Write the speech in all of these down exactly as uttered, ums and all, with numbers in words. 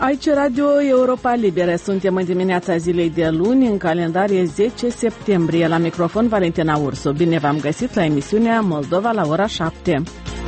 Aici Radio Europa Liberă. Suntem în dimineața zilei de luni, în calendar e zece septembrie. La microfon Valentina Ursu. Bine v-am găsit la emisiunea Moldova la ora șapte.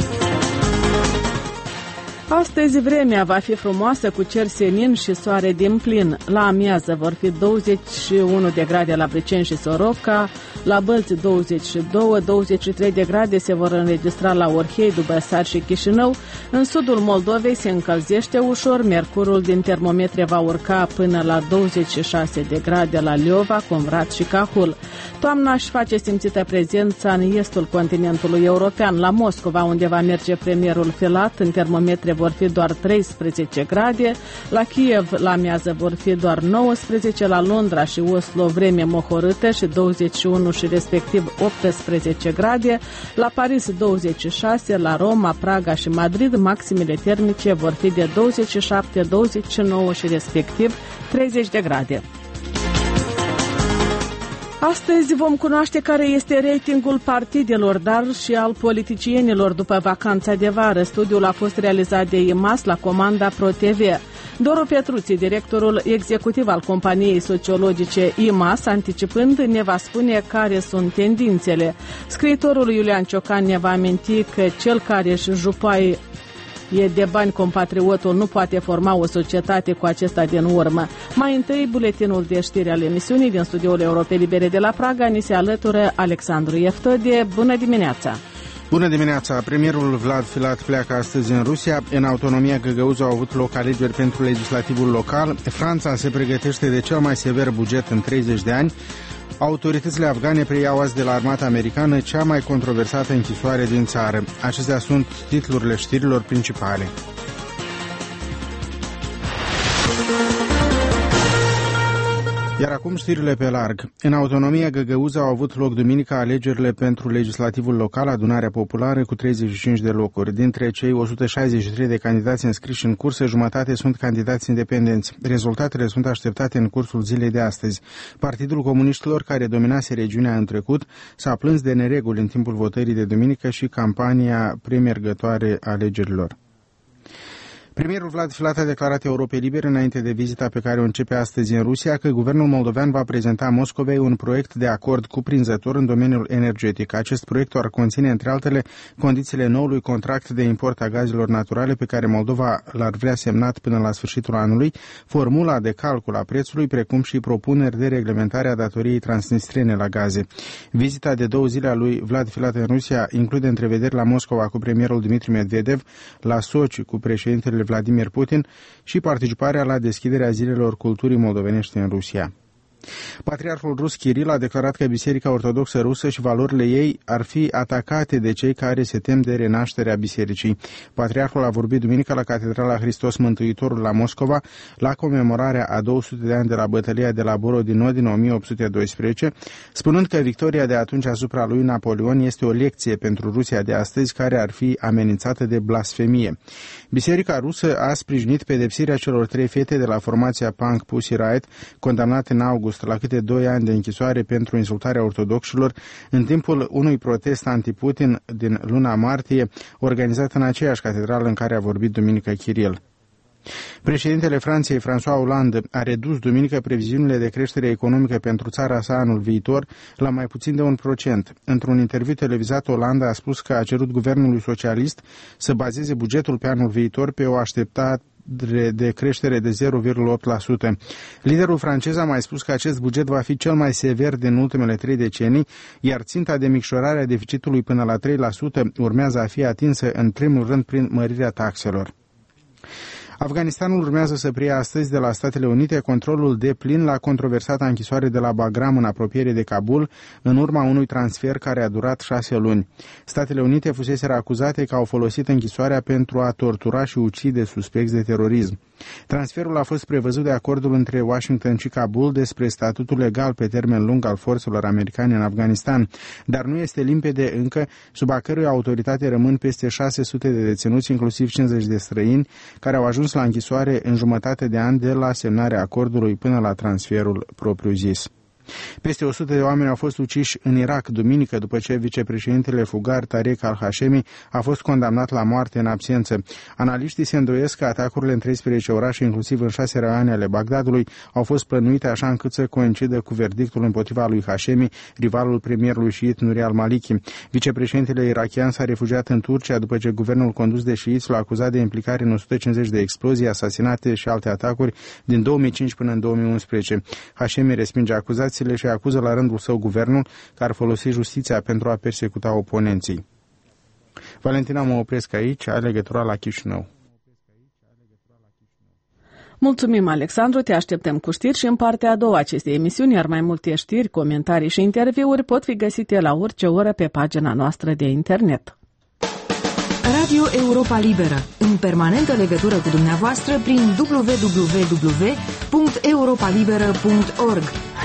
Astăzi vremea va fi frumoasă cu cer senin și soare din plin. La amiază vor fi douăzeci și unu de grade la Briceni și Sorovca, la Bălți douăzeci și doi douăzeci și trei de grade se vor înregistra la Orhei, Dubăsari și Chișinău. În sudul Moldovei se încălzește ușor, mercurul din termometre va urca până la douăzeci și șase de grade la Liova, Comrat și Cahul. Toamna își face simțită prezența în estul continentului european. La Moscova, unde va merge premierul Filat, în termometre vor fi doar treisprezece grade, la Kiev la amiază vor fi doar nouăsprezece, la Londra și Oslo vreme mohorâtă și douăzeci și unu și respectiv optsprezece grade, la Paris douăzeci și șase, la Roma, Praga și Madrid maximele termice vor fi de douăzeci și șapte, douăzeci și nouă și respectiv treizeci de grade. Astăzi vom cunoaște care este ratingul partidelor, dar și al politicienilor după vacanța de vară. Studiul a fost realizat de I M A S la comanda ProTV. Doru Petruții, directorul executiv al companiei sociologice I M A S, anticipând, ne va spune care sunt tendințele. Scriitorul Iulian Ciocan ne va aminti că cel care își jupoaie e de bani compatriotul nu poate forma o societate cu acesta din urmă. Mai întâi, buletinul de știri al emisiunii din studioul Europei Libere de la Praga. Ni se alătură Alexandru Eftodie. Bună dimineața! Bună dimineața! Premierul Vlad Filat pleacă astăzi în Rusia. În autonomia Găgăuză au avut loc alegeri pentru legislativul local. Franța se pregătește de cel mai sever buget în treizeci de ani. Autoritățile afgane preiau azi de la armata americană cea mai controversată închisoare din țară. Acestea sunt titlurile știrilor principale. Iar acum știrile pe larg. În autonomia Găgăuză au avut loc duminica alegerile pentru legislativul local, adunarea populară cu treizeci și cinci de locuri. Dintre cei o sută șaizeci și trei de candidați înscriși în cursă, jumătate sunt candidați independenți. Rezultatele sunt așteptate în cursul zilei de astăzi. Partidul Comuniștilor, care dominase regiunea în trecut, s-a plâns de nereguli în timpul votării de duminică și campania premergătoare a alegerilor. Premierul Vlad Filat a declarat Europei Libere, înainte de vizita pe care o începe astăzi în Rusia, că guvernul moldovean va prezenta Moscovei un proiect de acord cuprinzător în domeniul energetic. Acest proiect ar conține, între altele, condițiile noului contract de import a gazelor naturale pe care Moldova l-ar vrea semnat până la sfârșitul anului, formula de calcul a prețului, precum și propuneri de reglementare a datoriei transnistrene la gaze. Vizita de două zile a lui Vlad Filat în Rusia include întrevederi la Moscova cu premierul Dmitri Medvedev, la Sochi cu președintele Vladimir Putin și participarea la deschiderea zilelor culturii moldovenești în Rusia. Patriarhul rus Kiril a declarat că Biserica Ortodoxă Rusă și valorile ei ar fi atacate de cei care se tem de renașterea bisericii. Patriarhul a vorbit duminică la Catedrala Hristos Mântuitorul la Moscova, la comemorarea a două sute de ani de la bătălia de la Borodino din o mie opt sute doisprezece, spunând că victoria de atunci asupra lui Napoleon este o lecție pentru Rusia de astăzi, care ar fi amenințată de blasfemie. Biserica rusă a sprijinit pedepsirea celor trei fete de la formația punk Pussy Riot, condamnate în august la câte doi ani de închisoare pentru insultarea ortodoxilor în timpul unui protest anti-Putin din luna martie, organizat în aceeași catedrală în care a vorbit duminică Kiril. Președintele Franței, François Hollande, a redus duminică previziunile de creștere economică pentru țara sa anul viitor la mai puțin de un procent. Într-un interviu televizat, Hollande a spus că a cerut guvernului socialist să bazeze bugetul pe anul viitor pe o așteptare de creștere de zero virgulă opt la sută. Liderul francez a mai spus că acest buget va fi cel mai sever din ultimele trei decenii, iar ținta de micșorare a deficitului până la trei la sută urmează a fi atinsă în primul rând prin mărirea taxelor. Afganistanul urmează să preia astăzi de la Statele Unite controlul deplin la controversata închisoare de la Bagram în apropiere de Kabul, în urma unui transfer care a durat șase luni. Statele Unite fuseseră acuzate că au folosit închisoarea pentru a tortura și ucide suspecți de terorism. Transferul a fost prevăzut de acordul între Washington și Kabul despre statutul legal pe termen lung al forțelor americane în Afganistan, dar nu este limpede încă sub a cărui autoritate rămân peste șase sute de deținuți, inclusiv cincizeci de străini, care au ajuns la închisoare în jumătate de an de la semnarea acordului până la transferul propriu-zis. Peste o sută de oameni au fost uciși în Irak duminică după ce vicepreședintele fugar Tarek al-Hashemi a fost condamnat la moarte în absență. Analiștii se îndoiesc că atacurile în treisprezece orașe, inclusiv în șase raioane ale Bagdadului, au fost plănuite așa încât să coincidă cu verdictul împotriva lui Hashemi, rivalul premierului șiit Nuri al-Maliki. Vicepreședintele irakian s-a refugiat în Turcia după ce guvernul condus de șiiți l-a acuzat de implicare în o sută cincizeci de explozii, asasinate și alte atacuri din două mii cinci până în două mii unsprezece. Hashemi respinge acuzațiile și acuză la rândul său guvernul că ar folosi justiția pentru a persecuta oponenții. Valentina, mă opresc aici, ai legătura la Chișinău. Mulțumim, Alexandru, te așteptăm cu știri și în partea a doua acestei emisiuni, iar mai multe știri, comentarii și interviuri pot fi găsite la orice oră pe pagina noastră de internet. Radio Europa Liberă, în permanentă legătură cu dumneavoastră prin w w w punct europa liberă punct org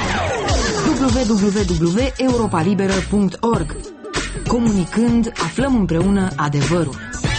w w w punct europa liberă punct org. Comunicând, aflăm împreună adevărul.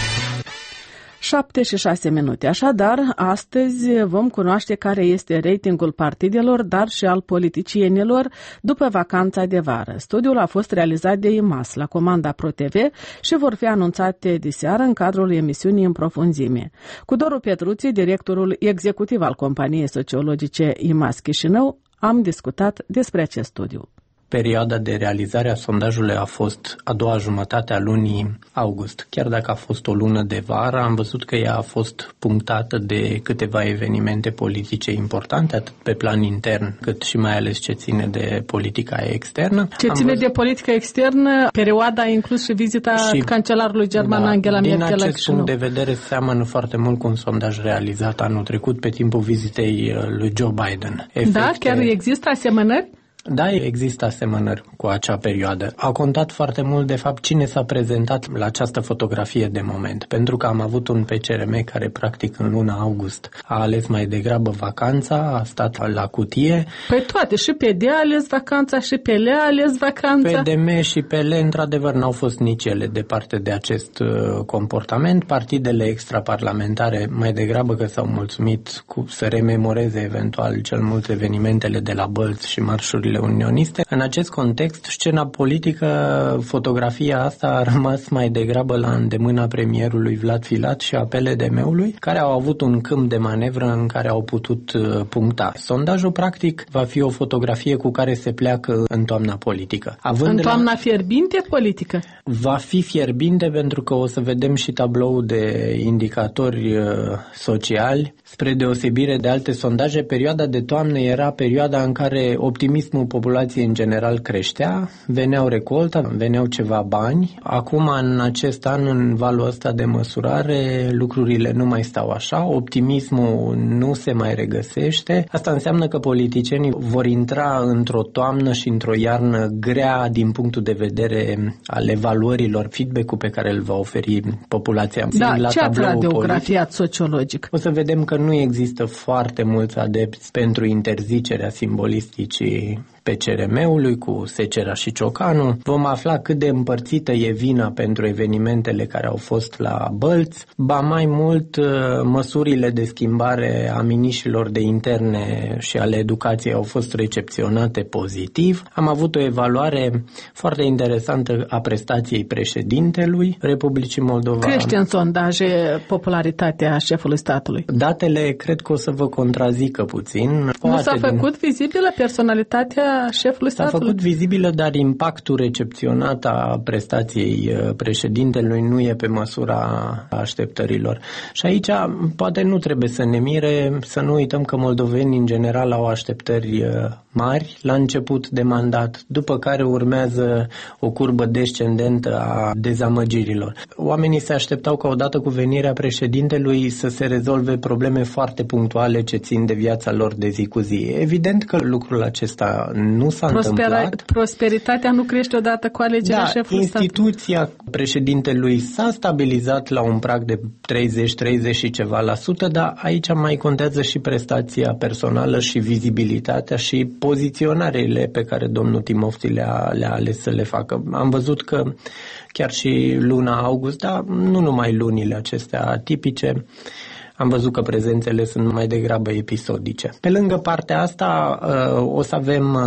șapte și șase minute. Așadar, astăzi vom cunoaște care este ratingul partidelor, dar și al politicienilor după vacanța de vară. Studiul a fost realizat de I M A S la comanda ProTV și vor fi anunțate diseară în cadrul emisiunii În profunzime. Cu Doru Petruții, directorul executiv al companiei sociologice I M A S Chișinău, am discutat despre acest studiu. Perioada de realizare a sondajului a fost a doua jumătate a lunii august. Chiar dacă a fost o lună de vară, am văzut că ea a fost punctată de câteva evenimente politice importante, atât pe plan intern, cât și mai ales ce ține de politica externă. Ce am ține văzut... de politica externă, perioada a inclus și vizita și, cancelarului german da, Angela Merkel la Chișinău. Din acest punct de vedere seamănă foarte mult cu un sondaj realizat anul trecut pe timpul vizitei lui Joe Biden. Efecte... Da, chiar există asemănări? Da, există asemănări cu acea perioadă. A contat foarte mult, de fapt, cine s-a prezentat la această fotografie de moment. Pentru că am avut un P C R M care, practic, în luna august a ales mai degrabă vacanța, a stat la cutie. Păi toate, și P D a ales vacanța, și P L a ales vacanța. P D M și P L, într-adevăr, n-au fost nici ele departe de acest uh, comportament. Partidele extraparlamentare, mai degrabă că s-au mulțumit cu să rememoreze eventual cel mult evenimentele de la Bălți și marșurile unioniste. În acest context, scena politică, fotografia asta a rămas mai degrabă la îndemâna premierului Vlad Filat și a P L D M-ului, care au avut un câmp de manevră în care au putut puncta. Sondajul, practic, va fi o fotografie cu care se pleacă în toamna politică. Având în toamna la... fierbinte politică? Va fi fierbinte pentru că o să vedem și tablou de indicatori sociali. Spre deosebire de alte sondaje, perioada de toamnă era perioada în care optimismul populației în general creștea, veneau recolta, veneau ceva bani. Acum, în acest an, în valul ăsta de măsurare, lucrurile nu mai stau așa, optimismul nu se mai regăsește. Asta înseamnă că politicienii vor intra într-o toamnă și într-o iarnă grea din punctul de vedere al evaluărilor, feedback-ul pe care îl va oferi populația. Da, la ce ați radiografiat politic, sociologic? O să vedem că nu există foarte mulți adepți pentru interzicerea simbolisticii P C R M-ului cu Secera și Ciocanu. Vom afla cât de împărțită e vina pentru evenimentele care au fost la Bălți. Ba mai mult, măsurile de schimbare a miniștrilor de interne și ale educației au fost recepționate pozitiv. Am avut o evaluare foarte interesantă a prestației președintelui Republicii Moldova. Crește în sondaje popularitatea șefului statului. Datele cred că o să vă contrazică puțin. Nu s-a făcut din... vizibilă personalitatea șefului statului? S-a făcut vizibilă, dar impactul recepționat a prestației președintelui nu e pe măsura așteptărilor. Și aici poate nu trebuie să ne mire, să nu uităm că moldovenii în general au așteptări mari la început de mandat, după care urmează o curbă descendentă a dezamăgirilor. Oamenii se așteptau ca odată cu venirea președintelui să se rezolve probleme foarte punctuale ce țin de viața lor de zi cu zi. Evident că lucrul acesta nu s-a Prospera- întâmplat. Prosperitatea nu crește odată cu alegerea da, șefului instituția statului. Președintelui s-a stabilizat la un prag de treizeci treizeci și ceva la sută, dar aici mai contează și prestația personală și vizibilitatea și poziționarele pe care domnul Timofti le-a, le-a ales să le facă. Am văzut că chiar și luna august, dar nu numai lunile acestea atipice, am văzut că prezențele sunt mai degrabă episodice. Pe lângă partea asta o să avem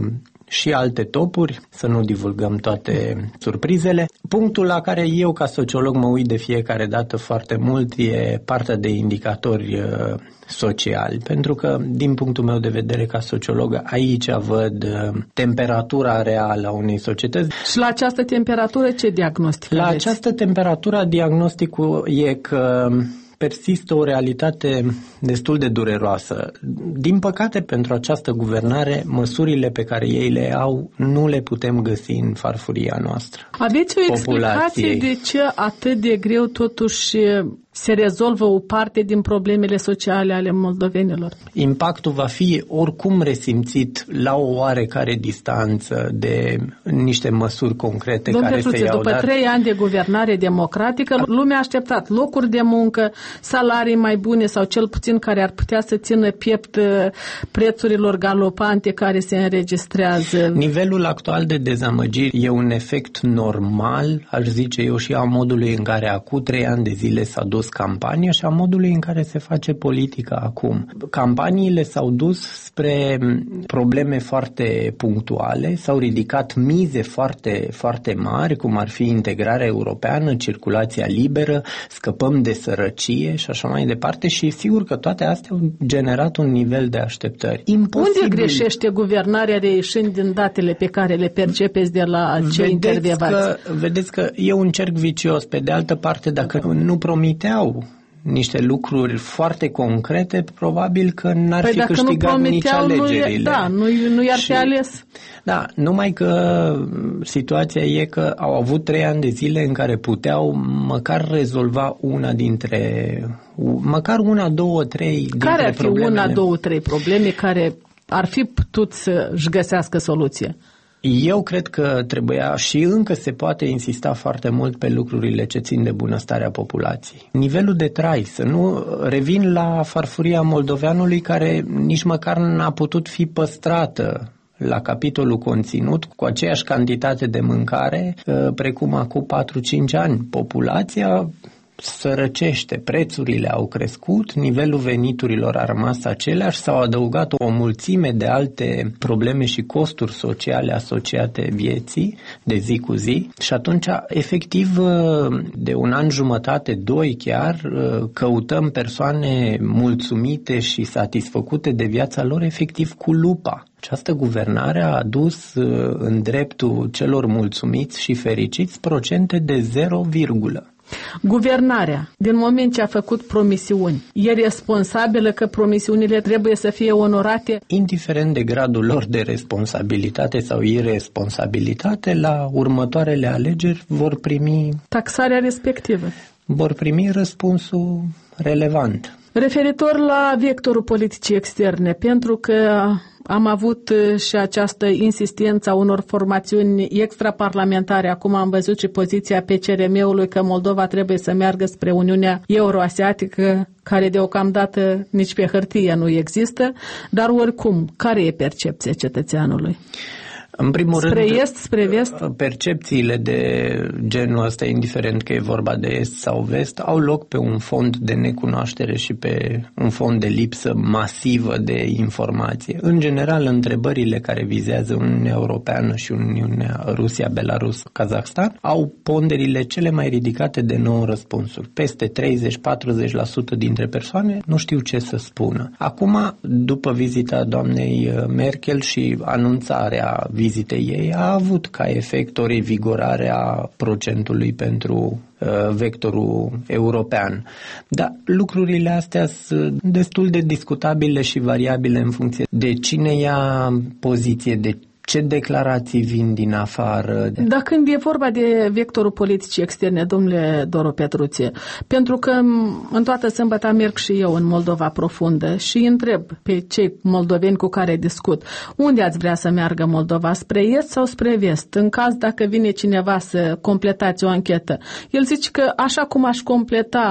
și alte topuri, să nu divulgăm toate surprizele. Punctul la care eu ca sociolog mă uit de fiecare dată foarte mult e partea de indicatori sociali, pentru că din punctul meu de vedere ca sociolog aici văd temperatura reală a unei societăți. Și la această temperatură ce diagnostic La aveți? această temperatură diagnosticul e că persistă o realitate destul de dureroasă. Din păcate, pentru această guvernare, măsurile pe care ei le au nu le putem găsi în farfuria noastră. Aveți o explicație de ce atât de greu totuși se rezolvă o parte din problemele sociale ale moldovenilor? Impactul va fi oricum resimțit la o oarecare distanță de niște măsuri concrete Domnule care Petruțe, se iau. după dar... trei ani de guvernare democratică, lumea a așteptat locuri de muncă, salarii mai bune sau cel puțin care ar putea să țină piept prețurilor galopante care se înregistrează. Nivelul actual de dezamăgiri e un efect normal, aș zice eu, și a modului în care acum trei ani de zile s-a dus campania și a modului în care se face politica acum. Campaniile s-au dus spre probleme foarte punctuale, s-au ridicat mize foarte, foarte mari, cum ar fi integrarea europeană, circulația liberă, scăpăm de sărăcie și așa mai departe și sigur că toate astea au generat un nivel de așteptări. Imposibil. Unde greșește guvernarea reieșind din datele pe care le percepeți de la cei intervievați? Vedeți că e un cerc vicios. Pe de altă parte, dacă nu promiteau niște lucruri foarte concrete, probabil că n-ar păi fi câștigat nici alegerile. Nu, da, nu, nu i-ar fi ales. Da, numai că situația e că au avut trei ani de zile în care puteau măcar rezolva una dintre, măcar una, două, trei dintre care ar fi problemele. una, două, trei probleme care ar fi putut să-și găsească soluție? Eu cred că trebuia și încă se poate insista foarte mult pe lucrurile ce țin de bunăstarea populației. Nivelul de trai, să nu revin la farfuria moldoveanului care nici măcar n-a putut fi păstrată la capitolul conținut cu aceeași cantitate de mâncare precum acum patru-cinci ani. Populația sărăcește, prețurile au crescut, nivelul veniturilor a rămas același, s-au adăugat o mulțime de alte probleme și costuri sociale asociate vieții de zi cu zi și atunci, efectiv, de un an jumătate, doi chiar, căutăm persoane mulțumite și satisfăcute de viața lor, efectiv cu lupa. Această guvernare a adus în dreptul celor mulțumiți și fericiți procente de zero, virgulă. Guvernarea, din moment ce a făcut promisiuni, e responsabilă că promisiunile trebuie să fie onorate? Indiferent de gradul lor de responsabilitate sau irresponsabilitate, la următoarele alegeri vor primi taxarea respectivă. Vor primi răspunsul relevant. Referitor la vectorul politicii externe, pentru că am avut și această insistență a unor formațiuni extraparlamentare. Acum am văzut și poziția P C R M-ului că Moldova trebuie să meargă spre Uniunea Euroasiatică, care deocamdată nici pe hârtie nu există, dar oricum, care e percepția cetățeanului? În primul spre rând, est, spre vest? Percepțiile de genul ăsta, indiferent că e vorba de est sau vest, au loc pe un fond de necunoaștere și pe un fond de lipsă masivă de informație. În general, întrebările care vizează Uniunea Europeană și Uniunea Rusia, Belarus, Kazahstan au ponderile cele mai ridicate de nouă răspunsuri. Peste treizeci-patruzeci la sută dintre persoane nu știu ce să spună. Acum, după vizita doamnei Merkel și anunțarea vizitei ei, a avut ca efect o revigorare a procentului pentru uh, vectorul european. Dar lucrurile astea sunt destul de discutabile și variabile în funcție de cine ia poziție, de ce declarații vin din afară. Dar când e vorba de vectorul politicii externe, domnule Doru Petruțe, pentru că în toată sâmbătă merg și eu în Moldova profundă și întreb pe cei moldoveni cu care discut, unde ați vrea să meargă Moldova, spre est sau spre vest? În caz dacă vine cineva să completați o anchetă, el zice că așa cum aș completa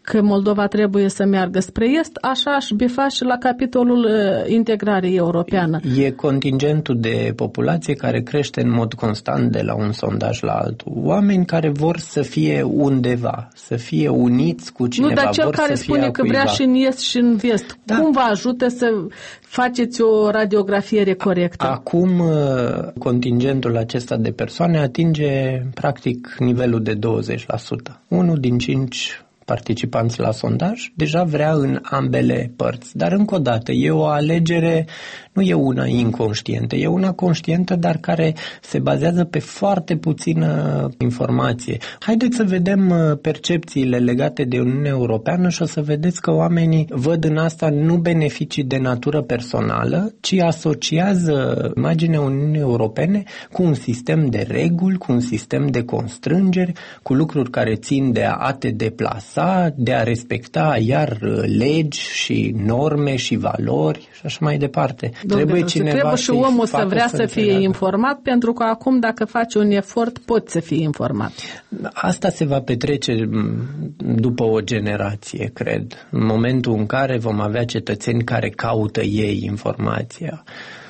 că Moldova trebuie să meargă spre est, așa aș bifa și la capitolul uh, integrării europeană. E contingentul de populație care crește în mod constant de la un sondaj la altul. Oameni care vor să fie undeva, să fie uniți cu cineva. Nu, dar cel vor care să spune că vrea și în est și în vest, da. Cum vă ajută să faceți o radiografiere corectă? Acum contingentul acesta de persoane atinge practic nivelul de douăzeci la sută. Unul din cinci participanți la sondaj deja vrea în ambele părți. Dar încă o dată, e o alegere, nu e una inconștientă, e una conștientă, dar care se bazează pe foarte puțină informație. Haideți să vedem percepțiile legate de Uniunea Europeană și o să vedeți că oamenii văd în asta nu beneficii de natură personală, ci asociază imaginea Uniunii Europene cu un sistem de reguli, cu un sistem de constrângeri, cu lucruri care țin de a te deplasa, de a respecta iar legi și norme și valori și așa mai departe. Domnule, trebuie cineva trebuie și omul să vrea să, să fie înțeleagă. informat, pentru că acum dacă faci un efort poți să fii informat. Asta se va petrece după o generație, cred. În momentul în care vom avea cetățeni care caută ei informația.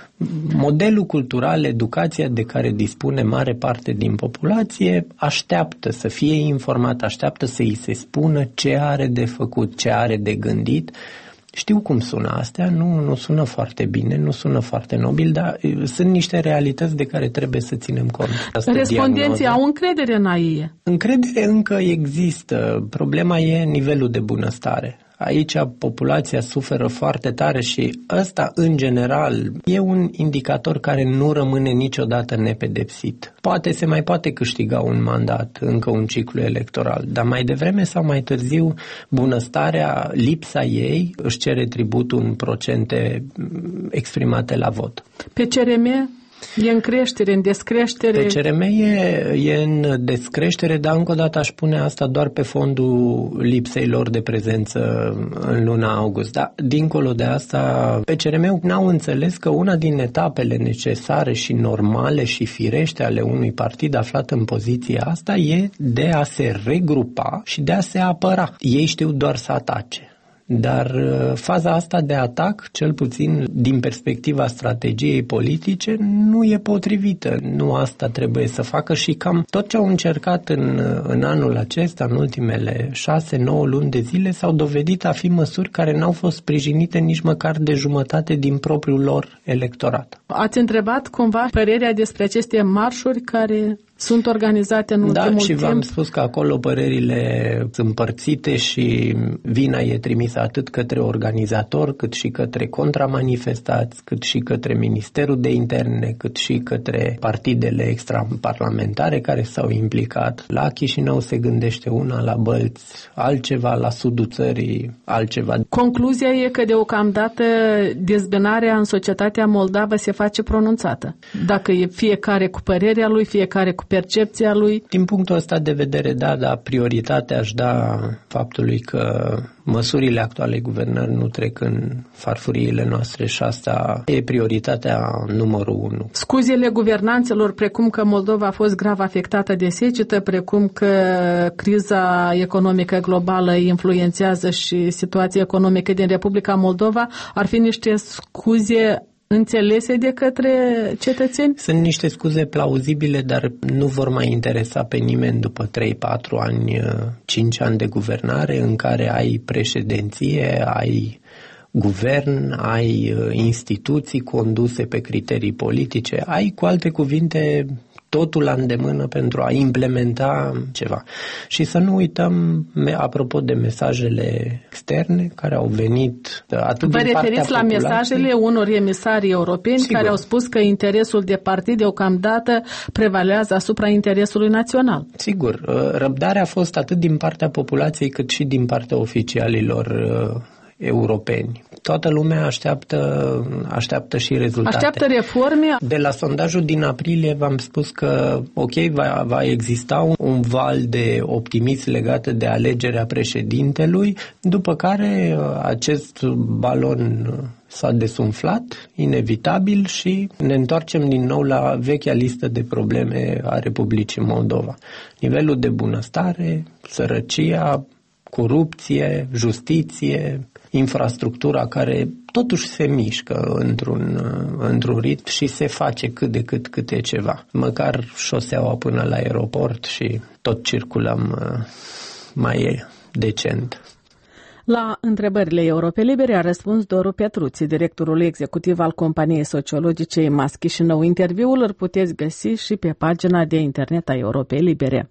Modelul cultural, educația de care dispune mare parte din populație așteaptă să fie informat, așteaptă să îi se spună ce are de făcut, ce are de gândit. Știu cum sună astea, nu, nu sună foarte bine, nu sună foarte nobil, dar sunt niște realități de care trebuie să ținem cont. Asta Respondenții au încredere în A I E? Încredere încă există. Problema e nivelul de bunăstare. Aici populația suferă foarte tare și ăsta, în general, e un indicator care nu rămâne niciodată nepedepsit. Poate se mai poate câștiga un mandat, încă un ciclu electoral, dar mai devreme sau mai târziu bunăstarea, lipsa ei, își cere tributul în procente exprimate la vot. Pe C R M? E în creștere, în descreștere? Pe C R M e, e în descreștere, dar încă o dată aș pune asta doar pe fondul lipsei lor de prezență în luna august. Dar dincolo de asta, pe C R M n-au înțeles că una din etapele necesare și normale și firește ale unui partid aflat în poziția asta e de a se regrupa și de a se apăra. Ei știu doar să atace. Dar faza asta de atac, cel puțin din perspectiva strategiei politice, nu e potrivită. Nu asta trebuie să facă și cam tot ce au încercat în, în anul acesta, în ultimele șase, nouă luni de zile, s-au dovedit a fi măsuri care n-au fost sprijinite nici măcar de jumătate din propriul lor electorat. Ați întrebat cumva părerea despre aceste marșuri care sunt organizate în ultimul timp? Da, și v-am spus că acolo părerile sunt împărțite și vina e trimisă atât către organizator, cât și către contramanifestați, cât și către Ministerul de Interne, cât și către partidele extraparlamentare care s-au implicat. La Chișinău se gândește una, la Bălți altceva, la sudul țării altceva. Concluzia e că deocamdată dezbinarea în societatea moldavă se face pronunțată. Dacă e fiecare cu părerea lui, fiecare cu percepția lui. Din punctul ăsta de vedere, da, dar prioritatea aș da faptului că măsurile actualei guvernări nu trec în farfuriile noastre și asta e prioritatea numărul unu. Scuzele guvernanților, precum că Moldova a fost grav afectată de secetă, precum că criza economică globală influențează și situația economică din Republica Moldova, ar fi niște scuze înțelese de către cetățeni? Sunt niște scuze plauzibile, dar nu vor mai interesa pe nimeni după trei patru ani, cinci ani de guvernare în care ai președinție, ai guvern, ai instituții conduse pe criterii politice, ai, cu alte cuvinte, totul la îndemână pentru a implementa ceva. Și să nu uităm, apropo de mesajele externe care au venit atât Vă din partea referiți la mesajele unor emisari europeni, sigur, care au spus că interesul de partid deocamdată prevalează asupra interesului național. Sigur, răbdarea a fost atât din partea populației cât și din partea oficialilor europeni. Toată lumea așteaptă, așteaptă și rezultate. Așteaptă reforme. De la sondajul din aprilie v-am spus că, ok, va, va exista un, un val de optimism legat de alegerea președintelui, după care acest balon s-a desumflat, inevitabil, și ne întoarcem din nou la vechea listă de probleme a Republicii Moldova. Nivelul de bunăstare, sărăcia, corupție, justiție, infrastructura care totuși se mișcă într-un, într-un ritm și se face cât de cât câte ceva. Măcar șoseaua până la aeroport și tot circulăm mai decent. La întrebările Europe Libere a răspuns Doru Petruți, directorul executiv al companiei sociologice I M A S Chișinău. Interviul îl puteți găsi și pe pagina de internet a Europei Libere.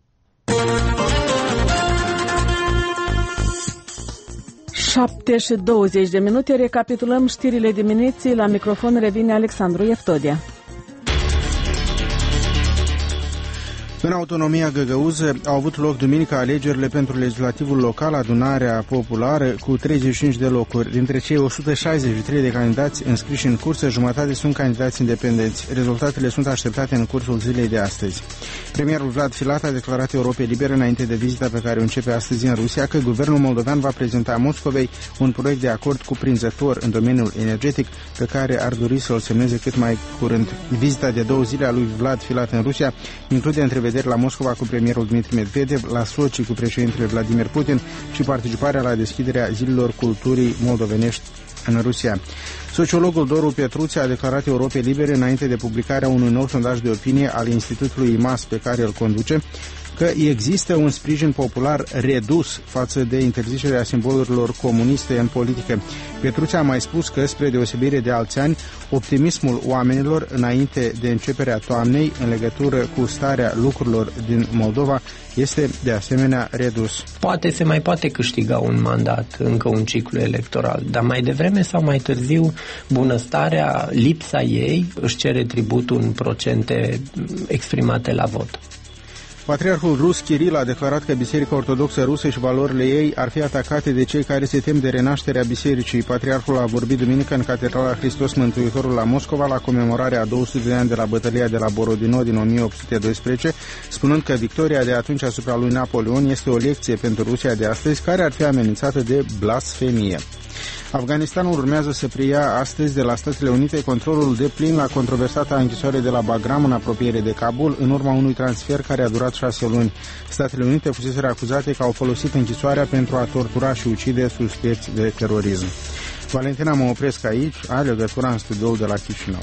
șapte și douăzeci de minute, recapitulăm știrile dimineții. La microfon revine Alexandru Ieftodia. În autonomia Găgăuză au avut loc duminică alegerile pentru legislativul local, adunarea populară, cu treizeci și cinci de locuri. Dintre cei o sută șaizeci și trei de candidați înscriși în cursă, jumătate sunt candidați independenți. Rezultatele sunt așteptate în cursul zilei de astăzi. Premierul Vlad Filat a declarat Europei Libere, înainte de vizita pe care o începe astăzi în Rusia, că guvernul moldovean va prezenta Moscovei un proiect de acord cuprinzător în domeniul energetic, pe care ar dori să-l semneze cât mai curând. Vizita de două zile a lui Vlad Filat în Rusia include întrevederi la Moscova cu premierul Dmitri Medvedev, la Sochi cu președintele Vladimir Putin și participarea la deschiderea zilelor culturii moldovenești în Rusia. Sociologul Doru Petruți a declarat Europei Libere, înainte de publicarea unui nou sondaj de opinie al Institutului I M A S pe care îl conduce, că există un sprijin popular redus față de interzicerea simbolurilor comuniste în politică. Petruți a mai spus că, spre deosebire de alți ani, optimismul oamenilor înainte de începerea toamnei în legătură cu starea lucrurilor din Moldova este de asemenea redus. Poate se mai poate câștiga un mandat, încă un ciclu electoral, dar mai devreme sau mai târziu bunăstarea, lipsa ei își cere tributul în procente exprimate la vot. Patriarhul rus Kiril a declarat că Biserica Ortodoxă Rusă și valorile ei ar fi atacate de cei care se tem de renașterea bisericii. Patriarhul a vorbit duminică în Catedrala Hristos Mântuitorul la Moscova la comemorarea a două sute de ani de la bătălia de la Borodino din o mie opt sute doisprezece, spunând că victoria de atunci asupra lui Napoleon este o lecție pentru Rusia de astăzi, care ar fi amenințată de blasfemie. Afganistanul urmează să preia astăzi de la Statele Unite controlul deplin la controversata închisoare de la Bagram, în apropiere de Kabul, în urma unui transfer care a durat șase luni. Statele Unite fuseseră acuzate că au folosit închisoarea pentru a tortura și ucide suspecți de terorism. Valentina, mă opresc aici, are legătura în studioul de la Chișinău.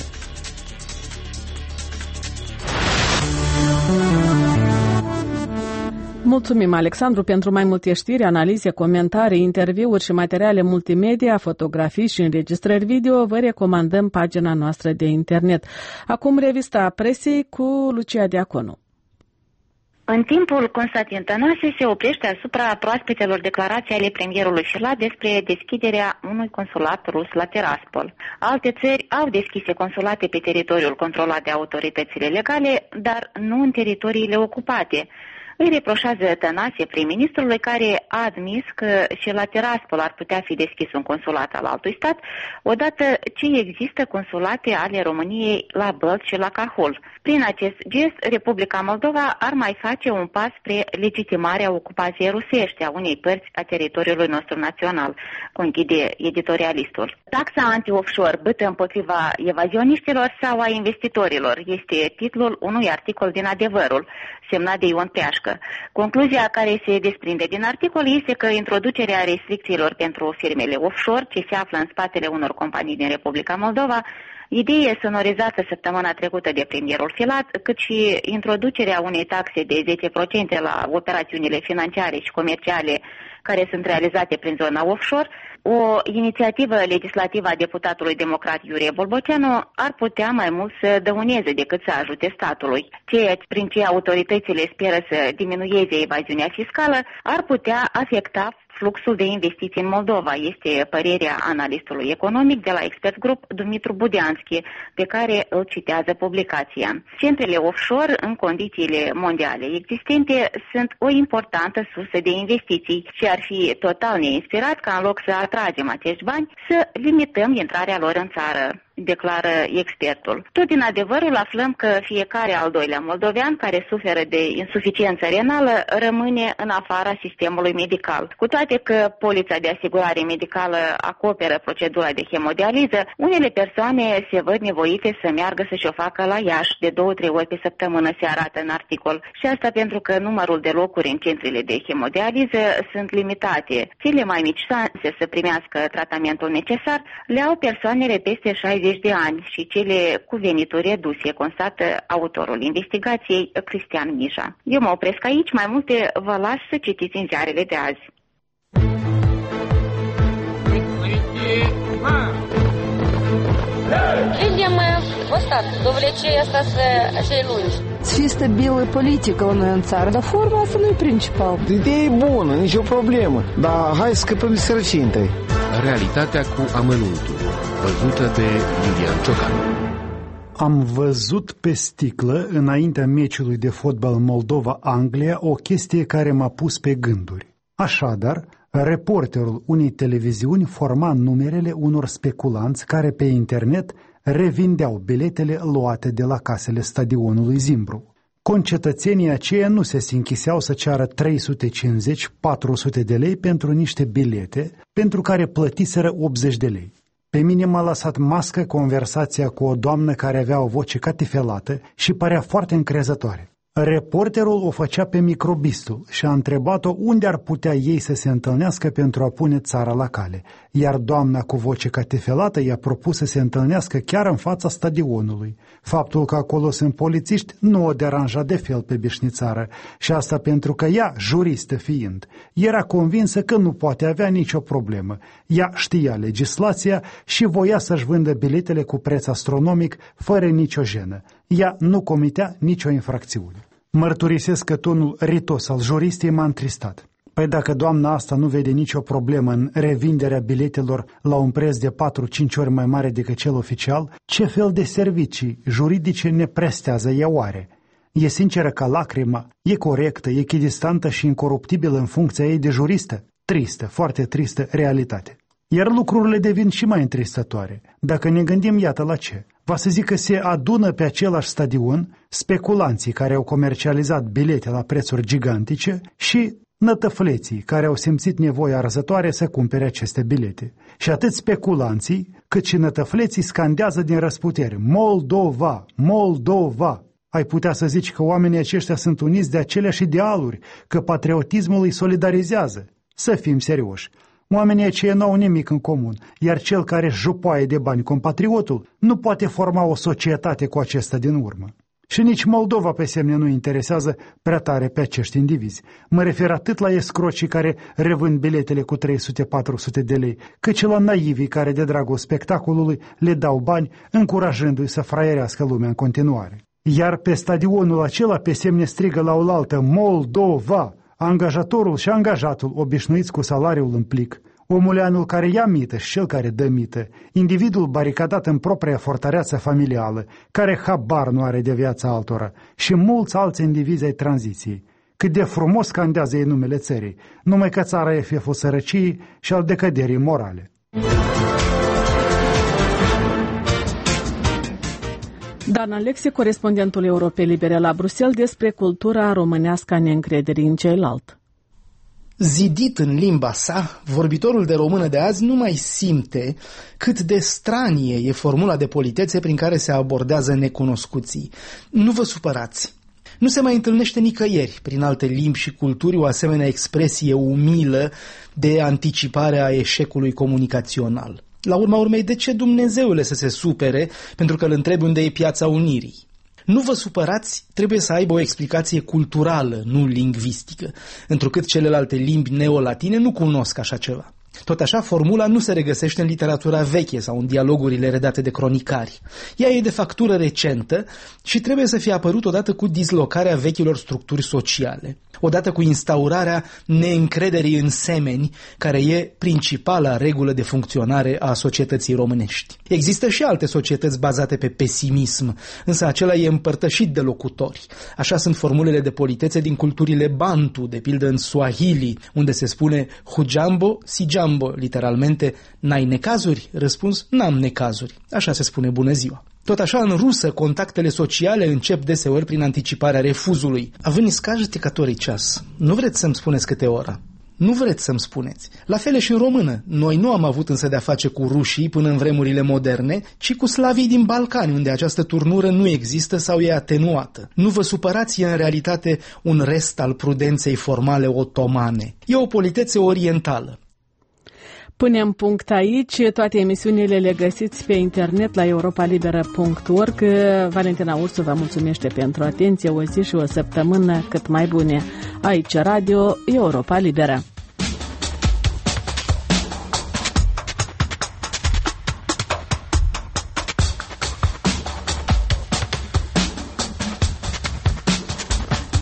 Mulțumim, Alexandru, pentru mai multe știri, analize, comentarii, interviuri și materiale multimedia, fotografii și înregistrări video. Vă recomandăm pagina noastră de internet. Acum revista presei cu Lucia Diaconu. În timpul, Constantin Tănase se oprește asupra proaspetelor declarații ale premierului Filat despre deschiderea unui consulat rus la Tiraspol. Alte țări au deschise consulate pe teritoriul controlat de autoritățile legale, dar nu în teritoriile ocupate. Îi reproșează Tănase prim-ministrului, care a admis că și la Tiraspol ar putea fi deschis un consulat al altui stat, odată ce există consulate ale României la Bălți și la Cahul. Prin acest gest, Republica Moldova ar mai face un pas spre legitimarea ocupației rusești a unei părți a teritoriului nostru național, conchide editorialistul. Taxa anti-offshore, bâtă împotriva evazioniștilor sau a investitorilor, este titlul unui articol din Adevărul, semnat de Ion Preașcă. Concluzia care se desprinde din articol este că introducerea restricțiilor pentru firmele offshore, ce se află în spatele unor companii din Republica Moldova, idee sonorizată săptămâna trecută de premierul Filat, cât și introducerea unei taxe de zece la sută la operațiunile financiare și comerciale care sunt realizate prin zona offshore, o inițiativă legislativă a deputatului democrat Iurie Bolboceanu ar putea mai mult să dăuneze decât să ajute statului. Ceea prin ce autoritățile speră să diminueze evaziunea fiscală ar putea afecta fluxul de investiții în Moldova, este părerea analistului economic de la Expert Group, Dumitru Budeanski, pe care îl citează publicația. Centrele offshore, în condițiile mondiale existente, sunt o importantă sursă de investiții și ar fi total neinspirat ca, în loc să atragem acești bani, să limităm intrarea lor în țară. declară expertul. Tot din adevărul aflăm că fiecare al doilea moldovean care suferă de insuficiență renală rămâne în afara sistemului medical. Cu toate că polița de asigurare medicală acoperă procedura de hemodializă, unele persoane se văd nevoite să meargă să-și o facă la Iași de două-trei ori pe săptămână, se arată în articol. Și asta pentru că numărul de locuri în centrele de hemodializă sunt limitate. Cele mai mici șanse să primească tratamentul necesar le au persoanele peste șaizeci de ani și cele cu venituri reduse, constată autorul investigației, Cristian Mija. Eu mă opresc aici, mai multe vă las să citiți în ziarele de azi. Видим вот так, довлече остаться cei lungi. Și stabilă politică la noi în țară, dar forma asta nu e principal. Ideea e bună, nicio problemă, dar hai să scăpăm de sărăcie întâi. Realitatea cu amănuntul, văzută de Iulian Ciocan. Am văzut pe sticlă, înaintea meciului de fotbal Moldova-Anglia, o chestie care m-a pus pe gânduri. Așadar, reporterul unei televiziuni forma numerele unor speculanți care pe internet revindeau biletele luate de la casele stadionului Zimbru. Concetățenii aceia nu se sinchiseau să ceară trei sute cincizeci - patru sute de lei pentru niște bilete pentru care plătiseră optzeci de lei. Pe mine m-a lăsat mască conversația cu o doamnă care avea o voce catifelată și părea foarte încrezătoare. Reporterul o făcea pe microbistul și a întrebat-o unde ar putea ei să se întâlnească pentru a pune țara la cale, iar doamna cu voce catifelată i-a propus să se întâlnească chiar în fața stadionului. Faptul că acolo sunt polițiști nu o deranja de fel pe bișnițară și asta pentru că ea, juristă fiind, era convinsă că nu poate avea nicio problemă. Ea știa legislația și voia să-și vândă biletele cu preț astronomic fără nicio jenă. Ea nu comitea nicio infracțiune. Mărturisesc că tonul ritos al juristei m-a întristat. Păi dacă doamna asta nu vede nicio problemă în revinderea biletelor la un preț de patru-cinci ori mai mare decât cel oficial, ce fel de servicii juridice ne prestează ea oare? E sinceră ca lacrima, e corectă, echidistantă și incoruptibilă în funcția ei de juristă? Tristă, foarte tristă realitate. Iar lucrurile devin și mai întristătoare. Dacă ne gândim, iată la ce. Va să zic că se adună pe același stadion speculanții care au comercializat bilete la prețuri gigantice și nătăfleții care au simțit nevoia arzătoare să cumpere aceste bilete. Și atât speculanții cât și nătăfleții scandează din răsputere: Moldova! Moldova! Ai putea să zici că oamenii aceștia sunt uniți de aceleași idealuri, că patriotismul îi solidarizează. Să fim serioși. Oamenii aceia nu au nimic în comun, iar cel care jupoaie de bani compatriotul nu poate forma o societate cu acesta din urmă. Și nici Moldova pe semne nu interesează prea tare pe acești indivizi. Mă refer atât la escrocii care revând biletele cu trei sute - patru sute de lei, cât și la naivii care de dragul spectacolului le dau bani, încurajându-i să fraierească lumea în continuare. Iar pe stadionul acela pe semne strigă la oaltă Moldova, angajatorul și angajatul obișnuiți cu salariul în plic, omuleanul care ia mită și cel care dă mită, individul baricadat în propria fortăreață familială, care habar nu are de viața altora, și mulți alți indivizi ai tranziției. Cât de frumos scandează ei numele țării, numai că țara e fieful sărăciei și al decăderii morale. Dan Alexie, corespondentul Europei Libere la Bruxelles, despre cultura românească a neîncrederii în ceilalți. Zidit în limba sa, vorbitorul de română de azi nu mai simte cât de stranie e formula de politețe prin care se abordează necunoscuții. Nu vă supărați! Nu se mai întâlnește nicăieri prin alte limbi și culturi o asemenea expresie umilă de anticipare a eșecului comunicațional. La urma urmei, de ce Dumnezeule să se supere pentru că îl întrebi unde e piața unirii? Nu vă supărați trebuie să aibă o explicație culturală, nu lingvistică, întrucât celelalte limbi neolatine nu cunosc așa ceva. Tot așa, formula nu se regăsește în literatura veche sau în dialogurile redate de cronicari. Ea e de factură recentă și trebuie să fie apărut odată cu dislocarea vechilor structuri sociale, odată cu instaurarea neîncrederii în semeni, care e principala regulă de funcționare a societății românești. Există și alte societăți bazate pe pesimism, însă acela e împărtășit de locutori. Așa sunt formulele de politețe din culturile bantu, de pildă în Swahili, unde se spune hujambo si jambo, Rambo, literalmente, n-ai necazuri? Răspuns, n-am necazuri. Așa se spune bună ziua. Tot așa, în rusă, contactele sociale încep deseori prin anticiparea refuzului. A vă скажете который час? Nu vreți să-mi spuneți câte ora? Nu vreți să-mi spuneți. La fel și în română. Noi nu am avut însă de-a face cu rușii până în vremurile moderne, ci cu slavii din Balcani, unde această turnură nu există sau e atenuată. Nu vă supărați, e în realitate un rest al prudenței formale otomane. E o politețe orientală. Punem punct aici. Toate emisiunile le găsiți pe internet la europalibera punct org. Valentina Ursu vă mulțumește pentru atenție. O zi și o săptămână cât mai bune. Aici Radio Europa Liberă.